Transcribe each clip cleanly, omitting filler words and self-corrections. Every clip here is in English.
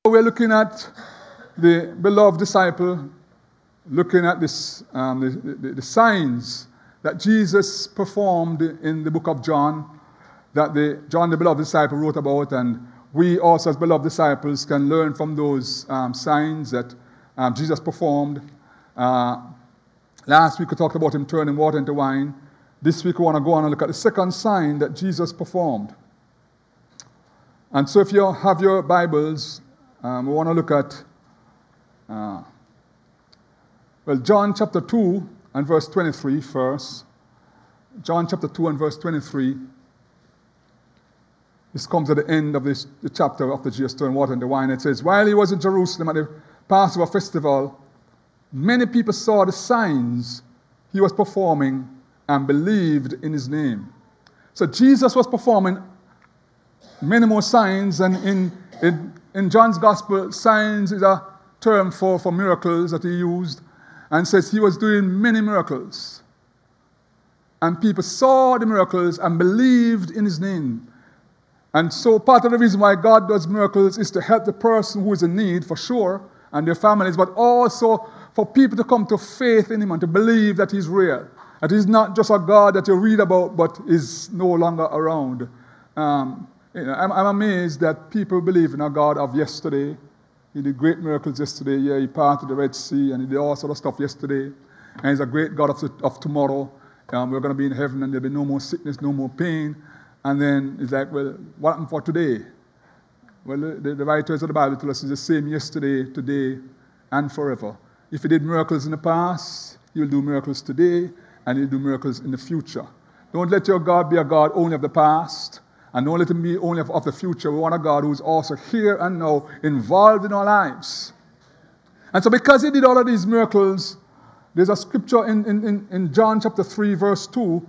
we're looking at the beloved disciple, looking at this, the signs that Jesus performed in the book of John, that John the beloved disciple wrote about, and we also as beloved disciples can learn from those signs that Jesus performed. Last week we talked about him turning water into wine. This week we want to go on and look at the second sign that Jesus performed. And so if you have your Bibles, we want to look at John chapter 2 and verse 23 first. John chapter 2 and verse 23. This comes at the end of the chapter after Jesus turned water into wine. It says, while he was in Jerusalem at the Passover festival, many people saw the signs he was performing and believed in his name. So Jesus was performing many more signs, and in John's Gospel, signs is a term for miracles that he used, and says he was doing many miracles. And people saw the miracles and believed in his name. And so part of the reason why God does miracles is to help the person who is in need, for sure, and their families, but also for people to come to faith in him and to believe that he's real. That he's not just a God that you read about, but is no longer around. I'm amazed that people believe in a God of yesterday. He did great miracles yesterday. Yeah, he parted the Red Sea and he did all sort of stuff yesterday. And he's a great God of tomorrow. We're going to be in heaven and there'll be no more sickness, no more pain. And then it's like, well, what happened for today? Well, the writers of the Bible tell us it's the same yesterday, today, and forever. If he did miracles in the past, he will do miracles today, and he'll do miracles in the future. Don't let your God be a God only of the past, and don't let him be only of the future. We want a God who is also here and now, involved in our lives. And so because he did all of these miracles, there's a scripture in John chapter 3, verse 2.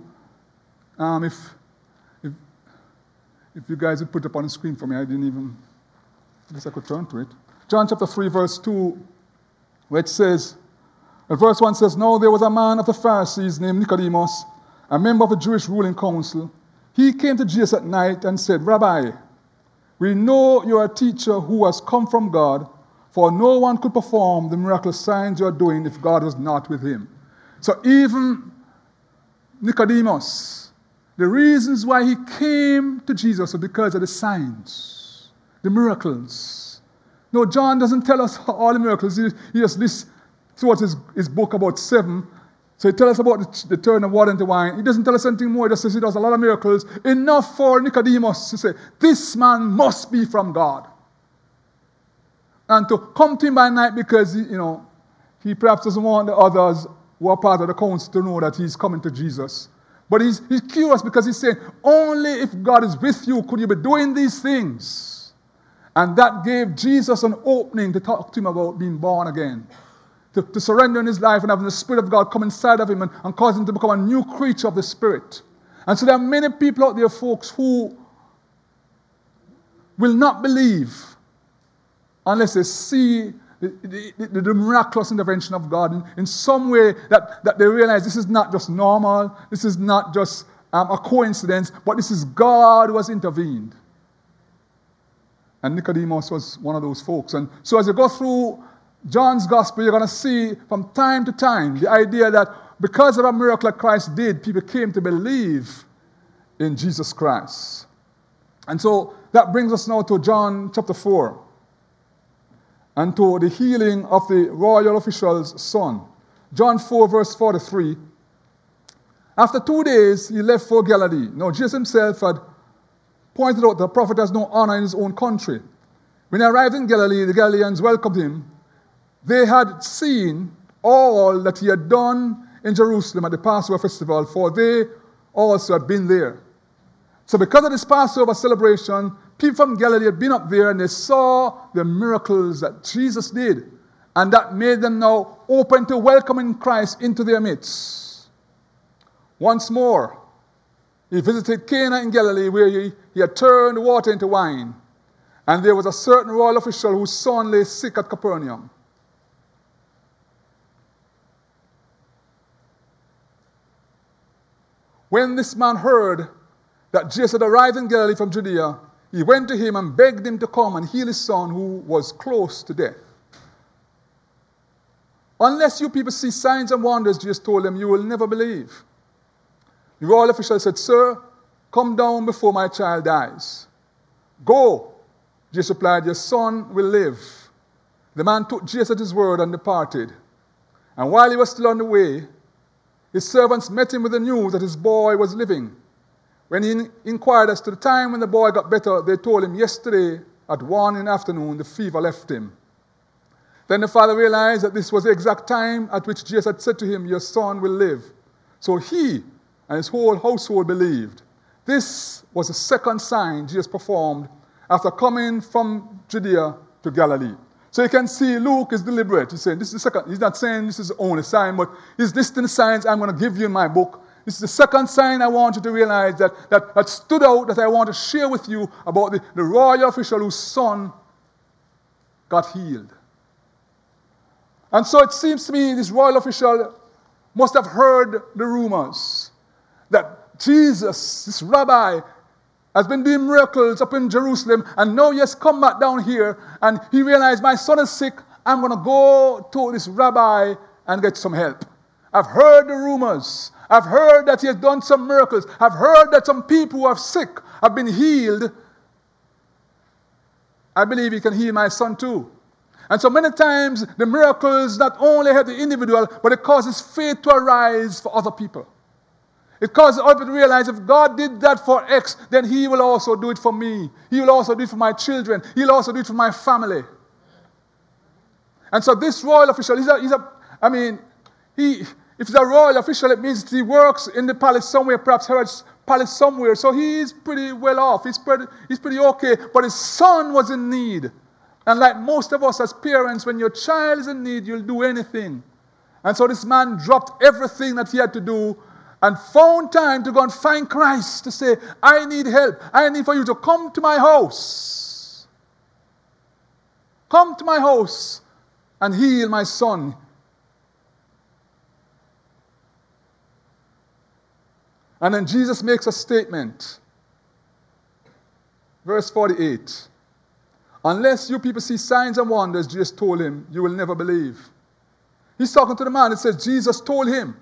If you guys would put it up on the screen for me, I guess I could turn to it. John chapter 3, verse 2, where it says, verse 1 says, now there was a man of the Pharisees named Nicodemus, a member of the Jewish ruling council. He came to Jesus at night and said, Rabbi, we know you are a teacher who has come from God, for no one could perform the miraculous signs you are doing if God was not with him. So even Nicodemus, the reasons why he came to Jesus are because of the signs, the miracles. No, John doesn't tell us all the miracles. He just lists throughout his book about 7. So he tells us about the turn of water into wine. He doesn't tell us anything more. He just says he does a lot of miracles. Enough for Nicodemus to say, this man must be from God. And to come to him by night because, he perhaps doesn't want the others who are part of the council to know that he's coming to Jesus. But he's curious because he's saying, only if God is with you could you be doing these things. And that gave Jesus an opening to talk to him about being born again. To surrender in his life and having the Spirit of God come inside of him and cause him to become a new creature of the Spirit. And so there are many people out there, folks, who will not believe unless they see the miraculous intervention of God in some way that they realize this is not just normal, this is not just a coincidence, but this is God who has intervened. And Nicodemus was one of those folks. And so as you go through John's Gospel, you're going to see from time to time the idea that because of a miracle that Christ did, people came to believe in Jesus Christ. And so that brings us now to John chapter 4. And to the healing of the royal official's son. John 4, verse 43. After 2 days, he left for Galilee. Now, Jesus himself had pointed out that the prophet has no honor in his own country. When he arrived in Galilee, the Galileans welcomed him. They had seen all that he had done in Jerusalem at the Passover festival, for they also had been there. So because of this Passover celebration, people from Galilee had been up there and they saw the miracles that Jesus did. And that made them now open to welcoming Christ into their midst. Once more, he visited Cana in Galilee where he had turned water into wine. And there was a certain royal official whose son lay sick at Capernaum. When this man heard that Jesus had arrived in Galilee from Judea, he went to him and begged him to come and heal his son who was close to death. Unless you people see signs and wonders, Jesus told them, you will never believe. The royal official said, sir, come down before my child dies. Go. Jesus replied, your son will live. The man took Jesus at his word and departed. And while he was still on the way, his servants met him with the news that his boy was living. When he inquired as to the time when the boy got better, they told him yesterday at 1 in the afternoon the fever left him. Then the father realized that this was the exact time at which Jesus had said to him, your son will live. So he and his whole household believed. This was the second sign Jesus performed after coming from Judea to Galilee. So you can see Luke is deliberate. He's saying this is the second. He's not saying this is the only sign, but he's listing the signs I'm going to give you in my book. This is the second sign I want you to realize that stood out, that I want to share with you about the royal official whose son got healed. And so it seems to me this royal official must have heard the rumors that Jesus, this rabbi, has been doing miracles up in Jerusalem, and now he has come back down here, and he realized, my son is sick, I'm going to go to this rabbi and get some help. I've heard the rumors. I've heard that he has done some miracles. I've heard that some people who are sick have been healed. I believe he can heal my son too. And so many times, the miracles not only help the individual, but it causes faith to arise for other people. It causes other people to realize if God did that for X, then he will also do it for me. He will also do it for my children. He'll also do it for my family. And so this royal official, if he's a royal official, it means he works in the palace somewhere, perhaps Herod's palace somewhere. So he's pretty well off. He's pretty okay. But his son was in need. And like most of us as parents, when your child is in need, you'll do anything. And so this man dropped everything that he had to do and found time to go and find Christ to say, I need help. I need for you to come to my house. Come to my house and heal my son. And then Jesus makes a statement. Verse 48. Unless you people see signs and wonders, Jesus told him, you will never believe. He's talking to the man. It says Jesus told him.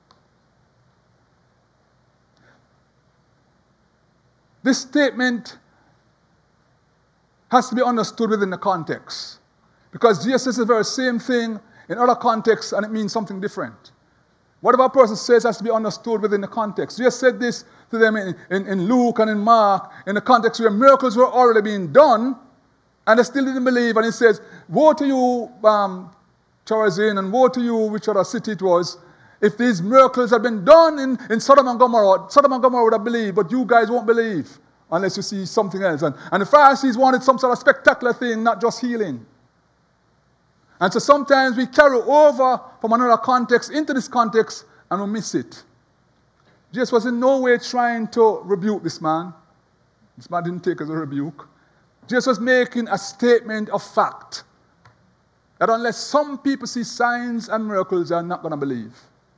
This statement has to be understood within the context. Because Jesus says the very same thing in other contexts and it means something different. Whatever a person says has to be understood within the context. Jesus said this to them in Luke and in Mark, in the context where miracles were already being done, and they still didn't believe. And he says, woe to you, Chorazin, and woe to you, which other city it was, if these miracles had been done in Sodom and Gomorrah. Sodom and Gomorrah would have believed, but you guys won't believe unless you see something else. And the Pharisees wanted some sort of spectacular thing, not just healing. And so sometimes we carry over from another context into this context and we miss it. Jesus was in no way trying to rebuke this man. This man didn't take it as a rebuke. Jesus was making a statement of fact. That unless some people see signs and miracles, they are not going to believe.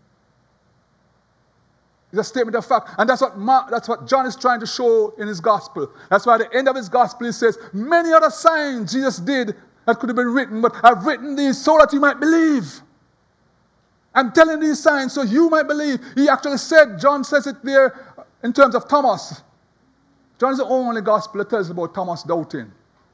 It's a statement of fact. And that's what John is trying to show in his gospel. That's why at the end of his gospel he says, many other signs Jesus did that could have been written, but I've written these so that you might believe. I'm telling these signs so you might believe. He actually said, John says it there in terms of Thomas. John is the only gospel that tells about Thomas doubting.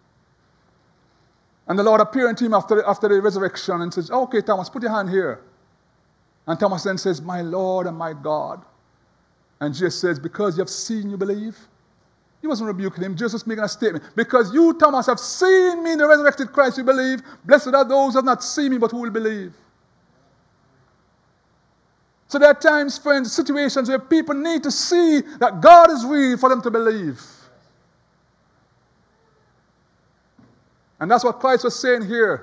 And the Lord appeared to him after the resurrection and says, okay, Thomas, put your hand here. And Thomas then says, my Lord and my God. And Jesus says, because you have seen, you believe. He wasn't rebuking him, Jesus was making a statement. Because you, Thomas, have seen me in the resurrected Christ, you believe. Blessed are those who have not seen me, but who will believe. So there are times, friends, situations where people need to see that God is real for them to believe. And that's what Christ was saying here.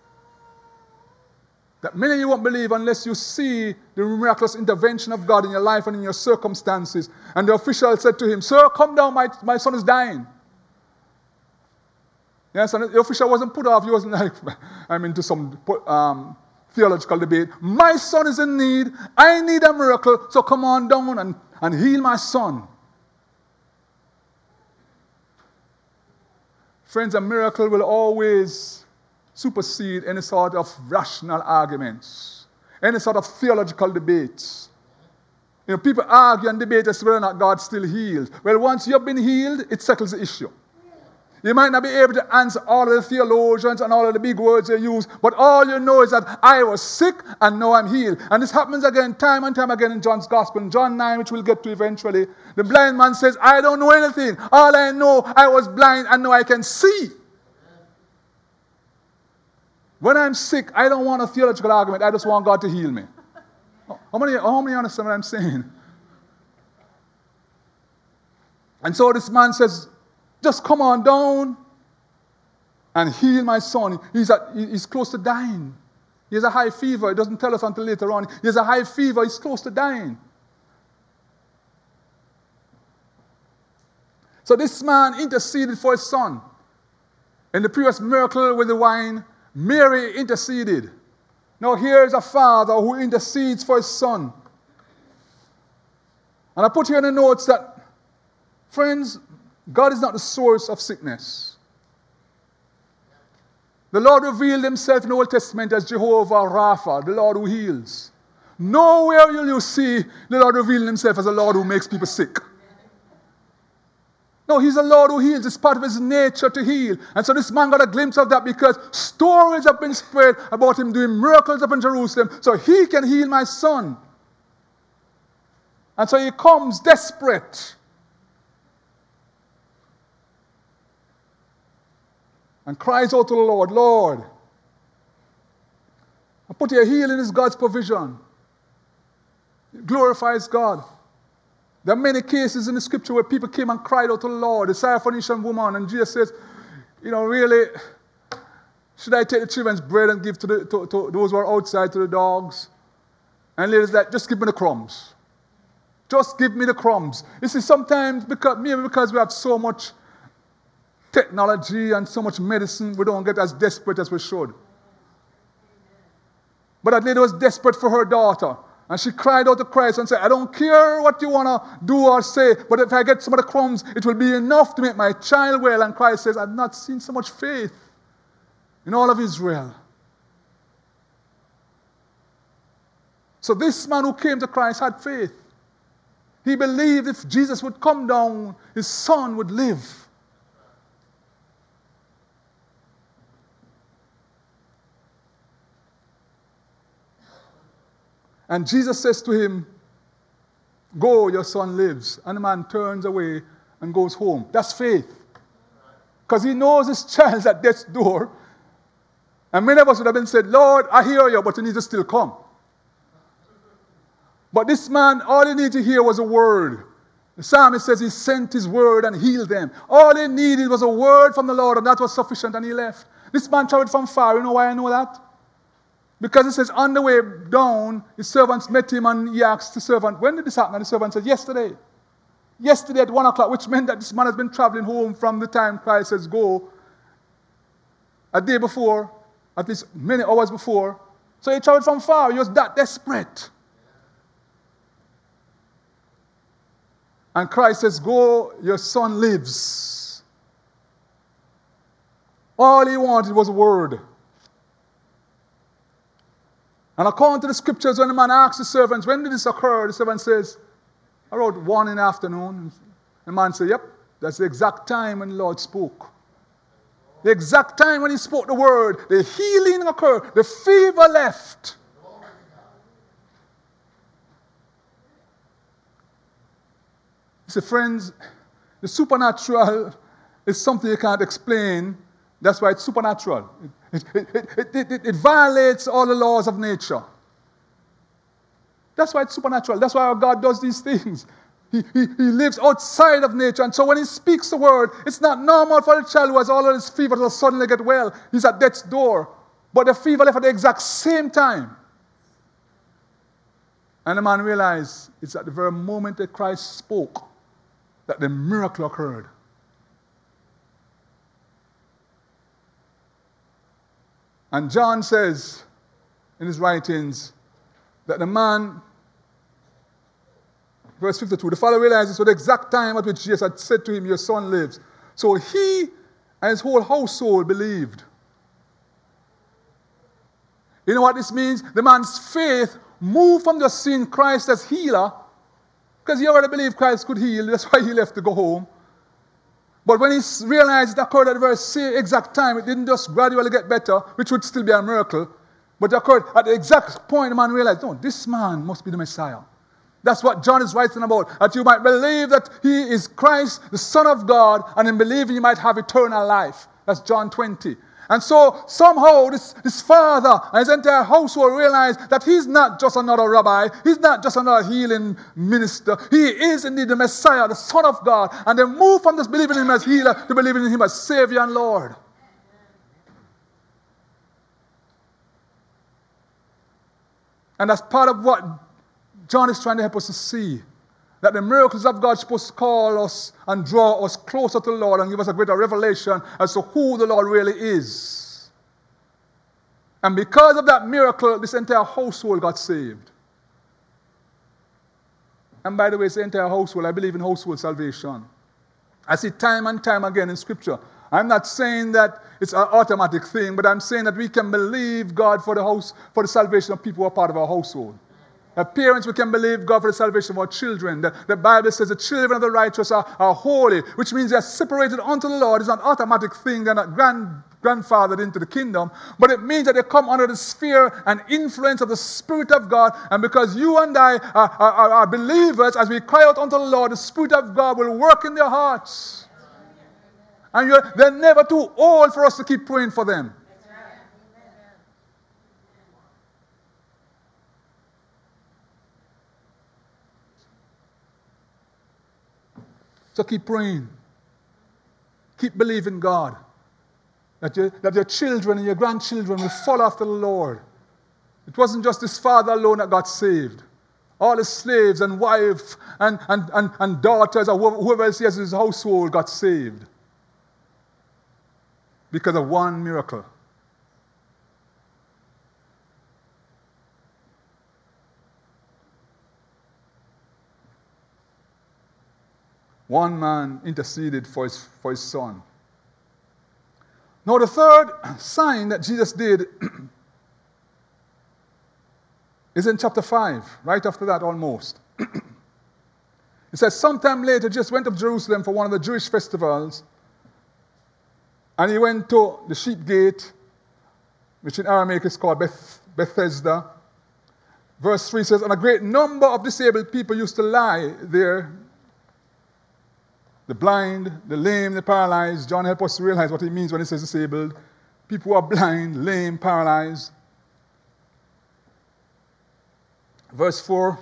That many of you won't believe unless you see the miraculous intervention of God in your life and in your circumstances. And the official said to him, sir, come down, my son is dying. Yes, and the official wasn't put off. He wasn't like, I'm into some theological debate. My son is in need. I need a miracle. So come on down and heal my son. Friends, a miracle will always supersede any sort of rational arguments, any sort of theological debates. People argue and debate as to whether or not God still heals. Well, once you've been healed, it settles the issue. You might not be able to answer all of the theologians and all of the big words they use, but all you know is that I was sick and now I'm healed. And this happens again, time and time again in John's Gospel. In John 9, which we'll get to eventually, the blind man says, I don't know anything. All I know, I was blind and now I can see. When I'm sick, I don't want a theological argument. I just want God to heal me. How many understand what I'm saying? And so this man says, just come on down and heal my son. He's close to dying. He has a high fever. He doesn't tell us until later on. He has a high fever. He's close to dying. So this man interceded for his son. In the previous miracle with the wine, Mary interceded. Now here is a father who intercedes for his son. And I put here in the notes that, friends, God is not the source of sickness. The Lord revealed himself in the Old Testament as Jehovah Rapha, the Lord who heals. Nowhere will you see the Lord revealing himself as a Lord who makes people sick. No, he's a Lord who heals. It's part of his nature to heal. And so this man got a glimpse of that because stories have been spread about him doing miracles up in Jerusalem so he can heal my son. And so he comes desperate. And cries out to the Lord, Lord, I put your healing is God's provision. It glorifies God. There are many cases in the scripture where people came and cried out to the Lord. The Syrophoenician woman, and Jesus says, really, should I take the children's bread and give to those who are outside, to the dogs? And ladies like, just give me the crumbs. Just give me the crumbs. You see, sometimes, maybe because we have so much technology and so much medicine, we don't get as desperate as we should. But that lady was desperate for her daughter. And she cried out to Christ and said, I don't care what you want to do or say, but if I get some of the crumbs, it will be enough to make my child well. And Christ says, I've not seen so much faith in all of Israel. So this man who came to Christ had faith. He believed if Jesus would come down, his son would live. And Jesus says to him, go, your son lives. And the man turns away and goes home. That's faith. Because he knows his child's at death's door. And many of us would have been said, Lord, I hear you, but you need to still come. But this man, all he needed to hear was a word. The psalmist says he sent his word and healed them. All he needed was a word from the Lord, and that was sufficient, and he left. This man traveled from far. You know why I know that? Because it says, on the way down, his servants met him and he asked the servant, when did this happen? And the servant said, yesterday. Yesterday at 1 o'clock, which meant that this man has been traveling home from the time Christ says go. A day before, at least many hours before. So he traveled from far. He was that desperate. And Christ says, go, your son lives. All he wanted was a word. And according to the scriptures, when the man asks the servants, when did this occur? The servant says, around 1 in the afternoon. The man said, yep, that's the exact time when the Lord spoke. The exact time when he spoke the word, the healing occurred, the fever left. You see, friends, the supernatural is something you can't explain. That's why it's supernatural. It violates all the laws of nature. That's why it's supernatural. That's why our God does these things. He lives outside of nature. And so when he speaks the word, it's not normal for the child who has all of his fever to suddenly get well. He's at death's door. But the fever left at the exact same time. And the man realized it's at the very moment that Christ spoke that the miracle occurred. And John says in his writings that the man, verse 52, the father realizes with the exact time at which Jesus had said to him, your son lives. So he and his whole household believed. You know what this means? The man's faith moved from just seeing Christ as healer, because he already believed Christ could heal, that's why he left to go home. But when he realized it occurred at the very same exact time, it didn't just gradually get better, which would still be a miracle, but it occurred at the exact point the man realized, no, this man must be the Messiah. That's what John is writing about, that you might believe that he is Christ, the Son of God, and in believing you might have eternal life. That's John 20. And so somehow this father and his entire household realized that he's not just another rabbi, he's not just another healing minister, he is indeed the Messiah, the Son of God. And they moved from just believing in him as healer to believing in him as Savior and Lord. And that's part of what John is trying to help us to see. That the miracles of God are supposed to call us and draw us closer to the Lord and give us a greater revelation as to who the Lord really is. And because of that miracle, this entire household got saved. And by the way, it's the entire household. I believe in household salvation. I see time and time again in Scripture. I'm not saying that it's an automatic thing, but I'm saying that we can believe God for the salvation of people who are part of our household. As parents, we can believe God for the salvation of our children. The Bible says the children of the righteous are holy, which means they are separated unto the Lord. It's an automatic thing. They're not grandfathered into the kingdom. But it means that they come under the sphere and influence of the Spirit of God. And because you and I are believers, as we cry out unto the Lord, the Spirit of God will work in their hearts. And they're never too old for us to keep praying for them. So keep praying. Keep believing God. That your children and your grandchildren will follow after the Lord. It wasn't just this father alone that got saved. All the slaves and wives and daughters or whoever else he has in his household got saved. Because of one miracle. One man interceded for his son. Now the third sign that Jesus did is in chapter 5, right after that almost. It says, sometime later, Jesus went to Jerusalem for one of the Jewish festivals, and he went to the sheep gate, which in Aramaic is called Bethesda. Verse 3 says, and a great number of disabled people used to lie there, the blind, the lame, the paralyzed. John helps us to realize what he means when he says disabled. People who are blind, lame, paralyzed. Verse 4.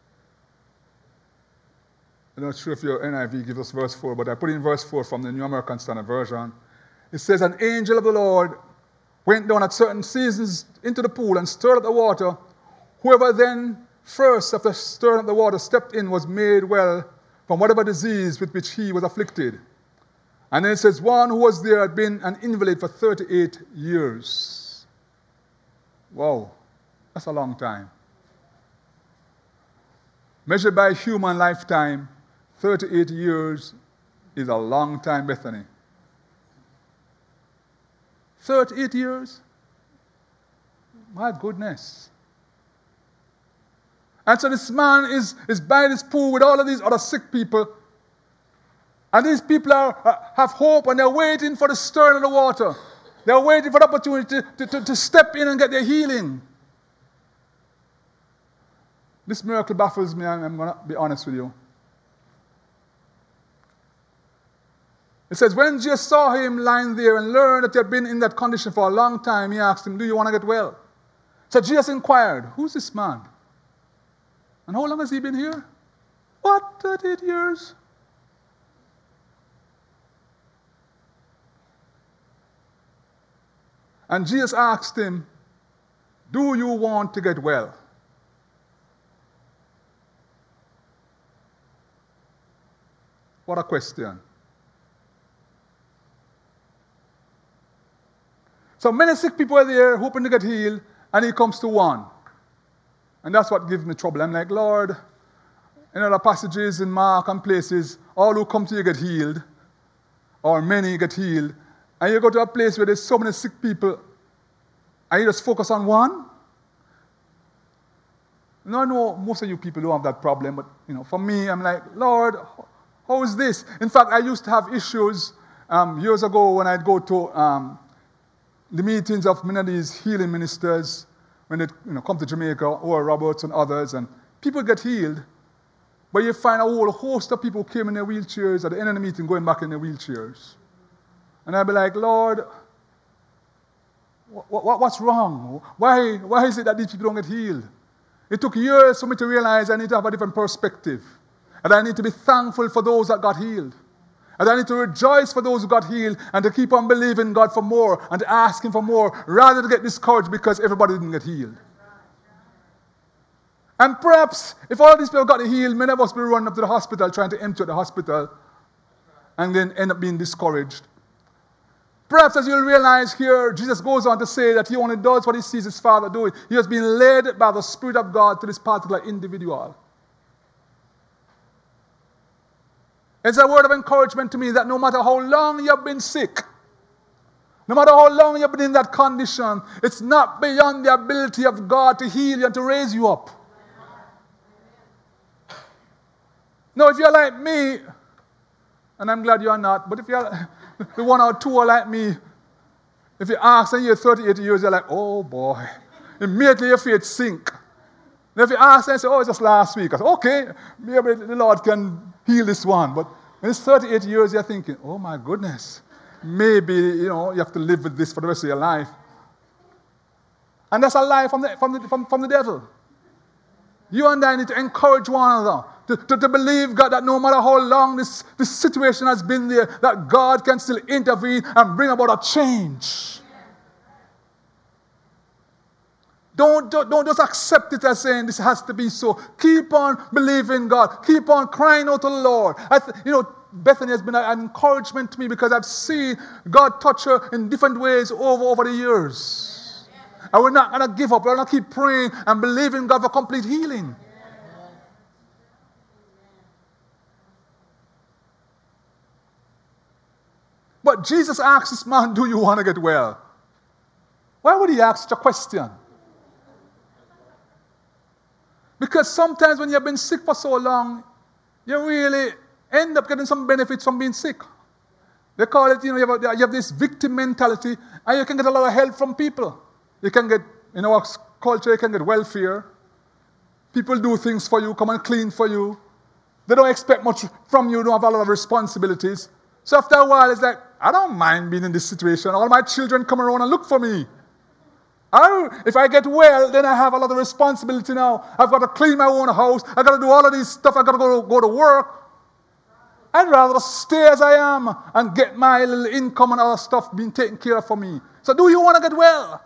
I'm not sure if your NIV gives us verse 4, but I put in verse 4 from the New American Standard Version. It says, an angel of the Lord went down at certain seasons into the pool and stirred up the water. Whoever then first, after stirring up the water, stepped in was made well from whatever disease with which he was afflicted. And then it says, one who was there had been an invalid for 38 years. Wow, that's a long time. Measured by human lifetime, 38 years is a long time, Bethany. 38 years? My goodness. And so this man is by this pool with all of these other sick people. And these people have hope and they're waiting for the stirring of the water. They're waiting for the opportunity to step in and get their healing. This miracle baffles me, I'm going to be honest with you. It says, when Jesus saw him lying there and learned that he had been in that condition for a long time, he asked him, do you want to get well? So Jesus inquired, who's this man? And how long has he been here? What, 38 years? And Jesus asked him, do you want to get well? What a question. So many sick people are there hoping to get healed, and he comes to one. And that's what gives me trouble. I'm like, Lord, in other passages in Mark and places, all who come to you get healed, or many get healed. And you go to a place where there's so many sick people, and you just focus on one. No, I know most of you people don't have that problem, but for me, I'm like, Lord, how is this? In fact, I used to have issues years ago when I'd go to the meetings of many of these healing ministers when they come to Jamaica, or Roberts and others, and people get healed, but you find a whole host of people who came in their wheelchairs at the end of the meeting going back in their wheelchairs. And I'd be like, Lord, what's wrong? Why is it that these people don't get healed? It took years for me to realize I need to have a different perspective. And I need to be thankful for those that got healed. And I need to rejoice for those who got healed and to keep on believing God for more and to ask Him for more rather than get discouraged because everybody didn't get healed. And perhaps if all these people got healed, many of us will be running up to the hospital trying to empty out the hospital and then end up being discouraged. Perhaps as you'll realize here, Jesus goes on to say that He only does what He sees His Father doing. He has been led by the Spirit of God to this particular individual. It's a word of encouragement to me that no matter how long you've been sick, no matter how long you've been in that condition, it's not beyond the ability of God to heal you and to raise you up. Now, if you're like me, and I'm glad you're not, but if you're the one or two are like me, if you ask and you're 38 years, you're like, oh boy. Immediately your faith sink. And if you ask and say, oh, it's just last week, I say, okay, maybe the Lord can heal this one. But when it's 38 years, you're thinking, oh my goodness, maybe you have to live with this for the rest of your life. And that's a lie from the devil. You and I need to encourage one another to believe, God, that no matter how long this situation has been there, that God can still intervene and bring about a change. Don't just accept it as saying this has to be so. Keep on believing God. Keep on crying out to the Lord. Bethany has been an encouragement to me because I've seen God touch her in different ways over the years. And we're not going to give up. We're going to keep praying and believing God for complete healing. But Jesus asked this man, do you want to get well? Why would He ask such a question? Because sometimes when you've been sick for so long, you really end up getting some benefits from being sick. They call it, you have this victim mentality, and you can get a lot of help from people. You can get, in our culture, you can get welfare. People do things for you, come and clean for you. They don't expect much from you, don't have a lot of responsibilities. So after a while, it's like, I don't mind being in this situation. All my children come around and look for me. If I get well, then I have a lot of responsibility now. I've got to clean my own house. I've got to do all of this stuff. I've got to go to work. I'd rather stay as I am and get my little income and other stuff being taken care of for me. So do you want to get well?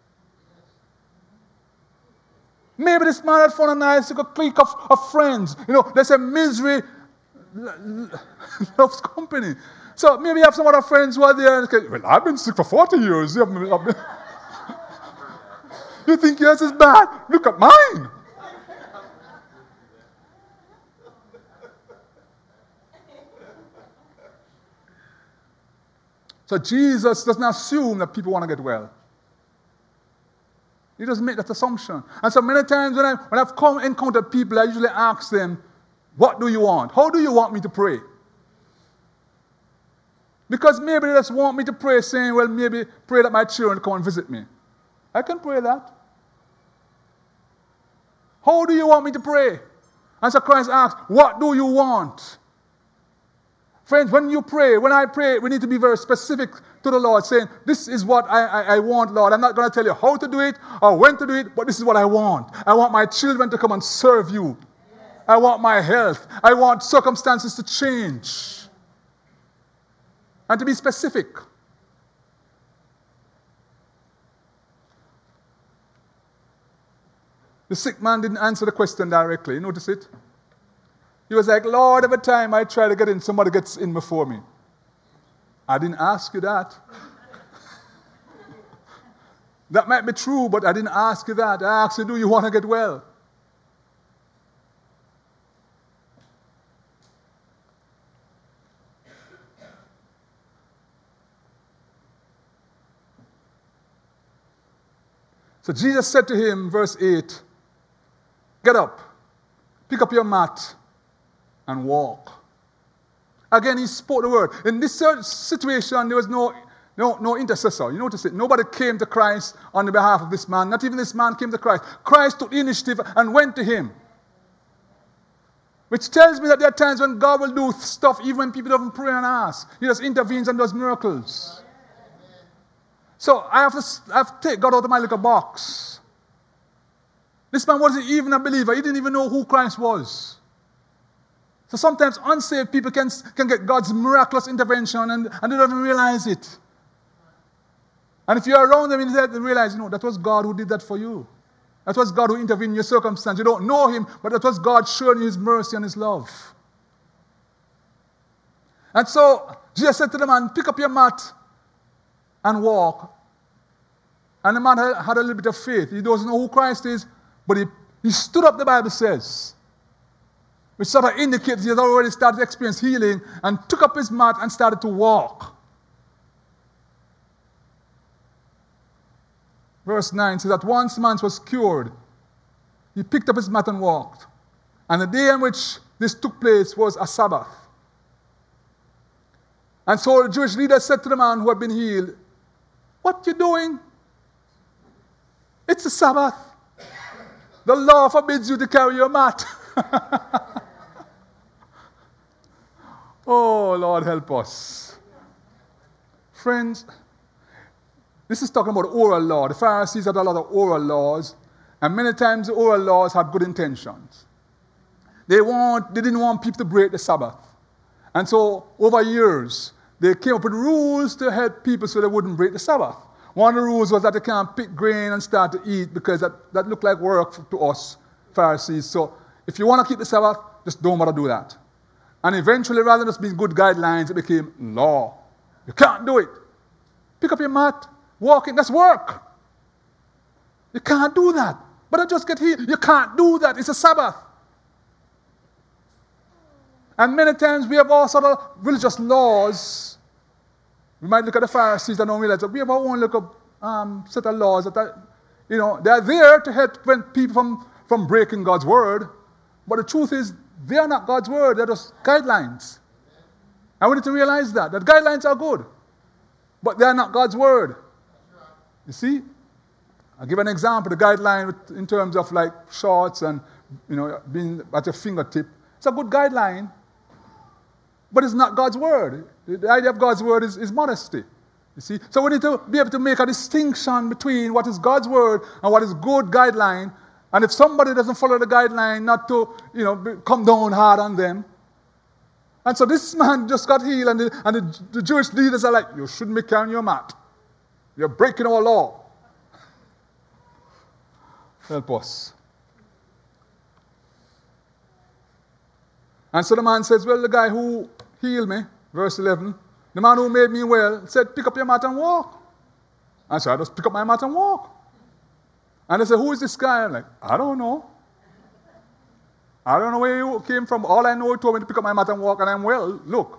Maybe this man had found a nice clique of friends. They say misery loves company. So maybe you have some other friends who are there and say, well, I've been sick for 40 years. You think yours is bad? Look at mine. So Jesus doesn't assume that people want to get well. He doesn't make that assumption. And so many times when I've encountered people, I usually ask them, what do you want? How do you want me to pray? Because maybe they just want me to pray saying, well, maybe pray that my children come and visit me. I can pray that. How do you want me to pray? And so Christ asks, what do you want? Friends, when I pray, we need to be very specific to the Lord, saying, this is what I want, Lord. I'm not going to tell you how to do it or when to do it, but this is what I want. I want my children to come and serve you. I want my health. I want circumstances to change. And to be specific. The sick man didn't answer the question directly. You notice it? He was like, Lord, every time I try to get in, somebody gets in before me. I didn't ask you that. That might be true, but I didn't ask you that. I asked you, do you want to get well? So Jesus said to him, verse 8, get up, pick up your mat, and walk. Again, he spoke the word. In this situation, there was no intercessor. You notice it. Nobody came to Christ on the behalf of this man. Not even this man came to Christ. Christ took the initiative and went to him. Which tells me that there are times when God will do stuff even when people don't pray and ask. He just intervenes and does miracles. So I have to take God out of my little box. This man wasn't even a believer. He didn't even know who Christ was. So sometimes unsaved people can get God's miraculous intervention and they don't even realize it. And if you're around them and they realize, that was God who did that for you. That was God who intervened in your circumstance. You don't know him, but that was God showing you his mercy and his love. And so Jesus said to the man, pick up your mat and walk. And the man had a little bit of faith. He doesn't know who Christ is, but he stood up, the Bible says, which sort of indicates he had already started to experience healing, and took up his mat and started to walk. Verse 9 says that once the man was cured, he picked up his mat and walked. And the day in which this took place was a Sabbath. And so the Jewish leader said to the man who had been healed, what are you doing? It's a Sabbath. The law forbids you to carry your mat. Oh, Lord, help us. Friends, this is talking about oral law. The Pharisees had a lot of oral laws, and many times the oral laws had good intentions. They didn't want people to break the Sabbath. And so, over years, they came up with rules to help people so they wouldn't break the Sabbath. One of the rules was that they can't pick grain and start to eat because that looked like work to us, Pharisees. So, if you want to keep the Sabbath, just don't bother do that. And eventually, rather than just being good guidelines, it became law. You can't do it. Pick up your mat. Walking, that's work. You can't do that. But I just get healed. You can't do that. It's a Sabbath. And many times we have all sort of religious laws. We might look at the Pharisees and don't realize that we have our own little set of laws that they're there to help prevent people from breaking God's word. But the truth is, they are not God's word. They're just guidelines. I want you to realize that guidelines are good, but they are not God's word. You see? I'll give an example. The guideline in terms of like shorts and being at your fingertip. It's a good guideline, but it's not God's word. The idea of God's word is modesty. You see? So we need to be able to make a distinction between what is God's word and what is good guideline. And if somebody doesn't follow the guideline, not to come down hard on them. And so this man just got healed, and the Jewish leaders are like, you shouldn't be carrying your mat. You're breaking our law. Help us. And so the man says, well, the guy who healed me, verse 11, the man who made me well, said, pick up your mat and walk. And so I just pick up my mat and walk. And they said, who is this guy? I'm like, I don't know. I don't know where you came from. All I know, he told me to pick up my mat and walk, and I'm well. Look.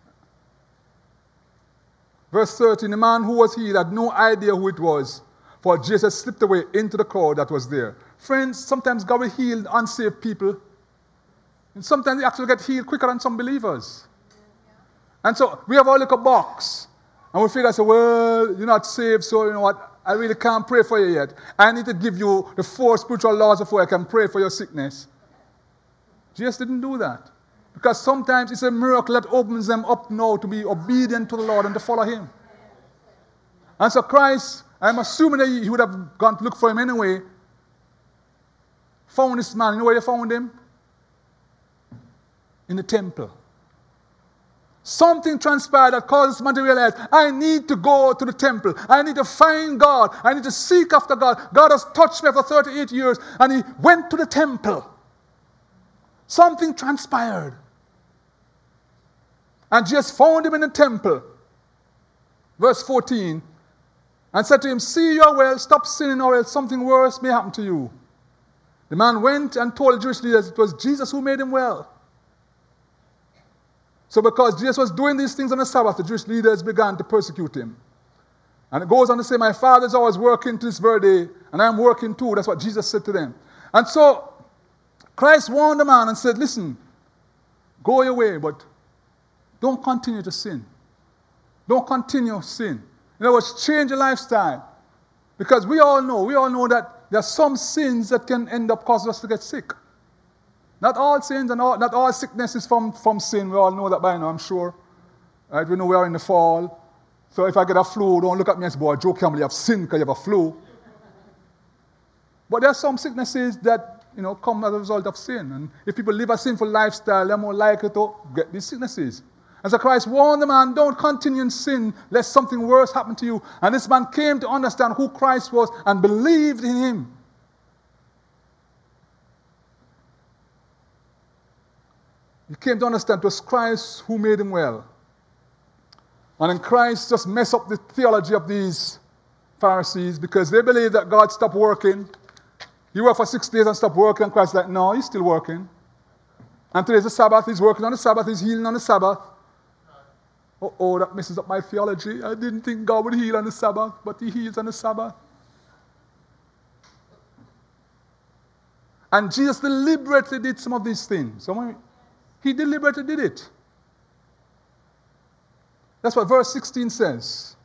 Verse 13, the man who was healed had no idea who it was, for Jesus slipped away into the crowd that was there. Friends, sometimes God will heal unsaved people. And sometimes they actually get healed quicker than some believers. And so we have our little box. And we figure, well, you're not saved, so you know what? I really can't pray for you yet. I need to give you the 4 spiritual laws before I can pray for your sickness. Jesus didn't do that. Because sometimes it's a miracle that opens them up now to be obedient to the Lord and to follow him. And so Christ, I'm assuming that he would have gone to look for him anyway, found this man. You know where he found him? In the temple. Something transpired that caused this man to realize, I need to go to the temple. I need to find God. I need to seek after God. God has touched me for 38 years, and he went to the temple. Something transpired. And Jesus found him in the temple. Verse 14. And said to him, see, you are well, stop sinning, or else something worse may happen to you. The man went and told the Jewish leaders it was Jesus who made him well. So because Jesus was doing these things on the Sabbath, the Jewish leaders began to persecute him. And it goes on to say, my father is always working to this very day, And I'm working too. That's what Jesus said to them. And so Christ warned the man and said, listen, go your way, but don't continue to sin. Don't continue sin. In other words, change your lifestyle. Because we all know that there are some sins that can end up causing us to get sick. Not all sins and not all sickness is from sin. We all know that by now, I'm sure. Right? We know we are in the fall. So if I get a flu, don't look at me and say, boy, Joe Campbell, you have sinned because you have a flu. But there are some sicknesses that, come as a result of sin. And if people live a sinful lifestyle, they're more likely to get these sicknesses. And so Christ warned the man, don't continue in sin, lest something worse happen to you. And this man came to understand who Christ was and believed in him. He came to understand it was Christ who made him well. And then Christ just messed up the theology of these Pharisees because they believed that God stopped working. He worked for 6 days and stopped working, and Christ is like, no, he's still working. And today's the Sabbath, he's working on the Sabbath, he's healing on the Sabbath. Oh, that messes up my theology. I didn't think God would heal on the Sabbath, but he heals on the Sabbath. And Jesus deliberately did some of these things. He deliberately did it. That's what verse 16 says.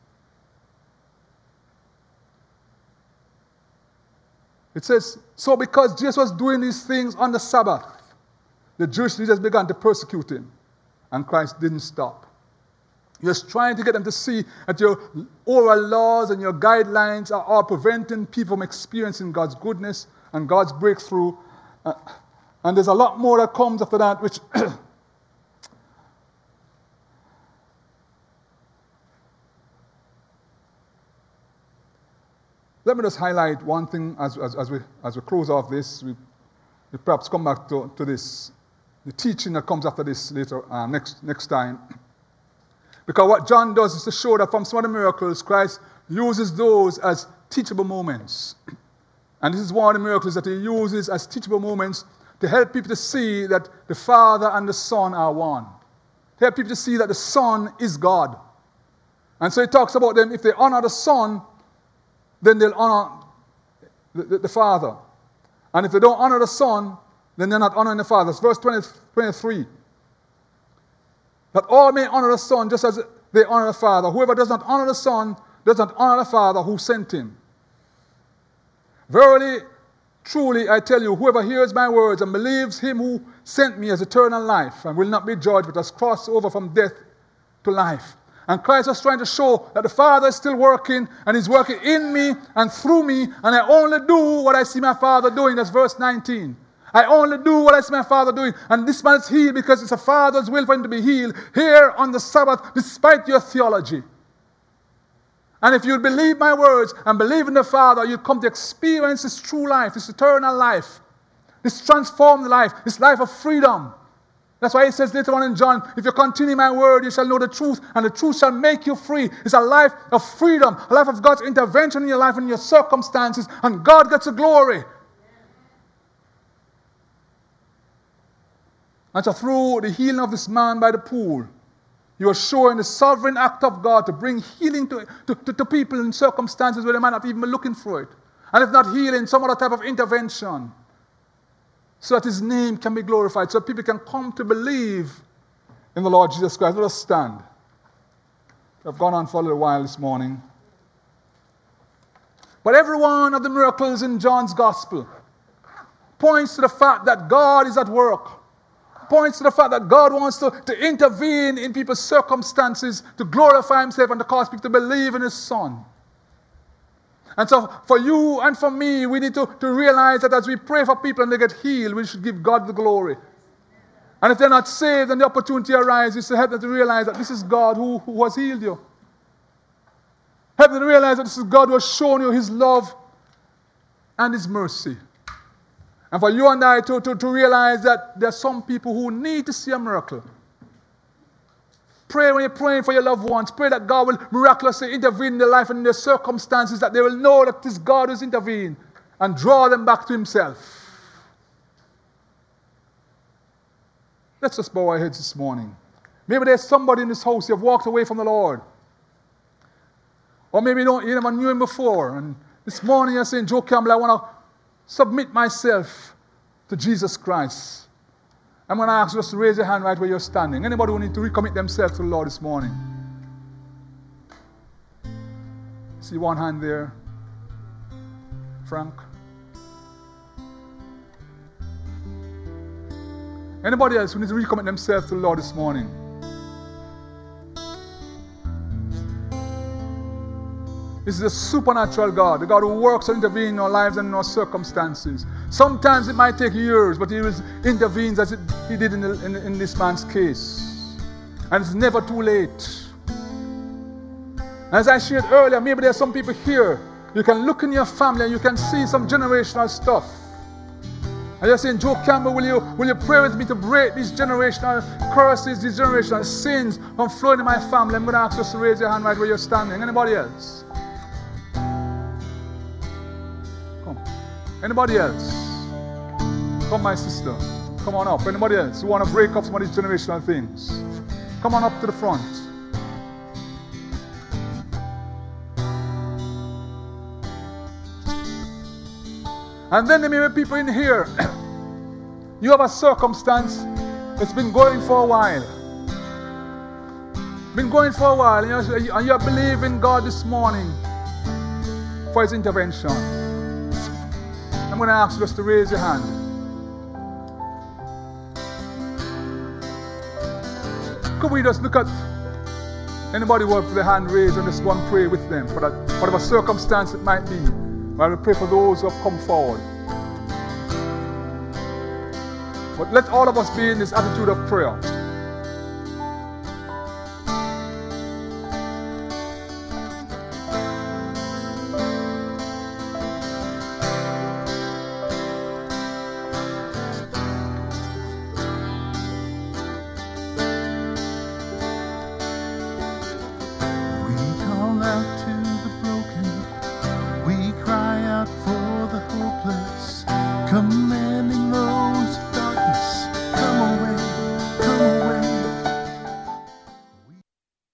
It says, so because Jesus was doing these things on the Sabbath, the Jewish leaders began to persecute him. And Christ didn't stop. He was trying to get them to see that your oral laws and your guidelines are all preventing people from experiencing God's goodness and God's breakthrough. And there's a lot more that comes after that, which let me just highlight one thing as we close off this. We perhaps come back to this, the teaching that comes after this later, next time. Because what John does is to show that from some of the miracles, Christ uses those as teachable moments. And this is one of the miracles that he uses as teachable moments to help people to see that the Father and the Son are one. To help people to see that the Son is God. And so he talks about them, if they honor the Son, then they'll honor the Father. And if they don't honor the Son, then they're not honoring the Father. It's verse 23. That all may honor the Son just as they honor the Father. Whoever does not honor the Son does not honor the Father who sent him. Verily, truly, I tell you, whoever hears my words and believes him who sent me has eternal life and will not be judged, but has crossed over from death to life. And Christ was trying to show that the Father is still working, and he's working in me and through me, and I only do what I see my Father doing. That's verse 19. I only do what I see my Father doing. And this man is healed because it's a Father's will for him to be healed here on the Sabbath, despite your theology. And if you believe my words and believe in the Father, you'll come to experience this true life, this eternal life, this transformed life, this life of freedom. That's why he says later on in John, if you continue my word, you shall know the truth, and the truth shall make you free. It's a life of freedom, a life of God's intervention in your life and your circumstances, and God gets the glory. And so through the healing of this man by the pool, you are showing the sovereign act of God to bring healing to people in circumstances where they might not even be looking for it. And if not healing, some other type of intervention, so that his name can be glorified, so people can come to believe in the Lord Jesus Christ. Let us stand. I've gone on for a little while this morning. But every one of the miracles in John's Gospel points to the fact that God is at work. Points to the fact that God wants to intervene in people's circumstances to glorify himself and to cause people to believe in his Son. And so for you and for me, we need to realize that as we pray for people and they get healed, we should give God the glory. And if they're not saved, then the opportunity arises to help them to realize that this is God who has healed you. Help them to realize that this is God who has shown you his love and his mercy. And for you and I to realize that there are some people who need to see a miracle. Pray when you're praying for your loved ones. Pray that God will miraculously intervene in their life and in their circumstances, that they will know that this God has intervened and draw them back to himself. Let's just bow our heads this morning. Maybe there's somebody in this house who have walked away from the Lord. Or maybe you never knew him before, and This morning you're saying, Joe Campbell, I want to submit myself to Jesus Christ. I'm going to ask you just to raise your hand right where you're standing. Anybody who needs to recommit themselves to the Lord this morning? See one hand there. Frank. Anybody else who needs to recommit themselves to the Lord this morning? This is a supernatural God, the God who works and intervenes in our lives and in our circumstances. Sometimes it might take years, but He intervenes as He did in this man's case. And it's never too late. As I shared earlier, maybe there are some people here, you can look in your family and you can see some generational stuff. And you're saying, Joe Campbell, will you pray with me to break these generational curses, these generational sins from flowing in my family? I'm going to ask you to raise your hand right where you're standing. Anybody else? Come. Anybody else? Come, my sister. Come on up. Anybody else who want to break up some of these generational things? Come on up to the front. And then there may be people in here, you have a circumstance that's been going for a while. And you're believing God this morning for His intervention. I'm going to ask you just to raise your hand. Could we just look at anybody who has their hand raised and just go and pray with them for that, whatever circumstance it might be? While we pray for those who have come forward. But let all of us be in this attitude of prayer. We cry out for the hopeless. Come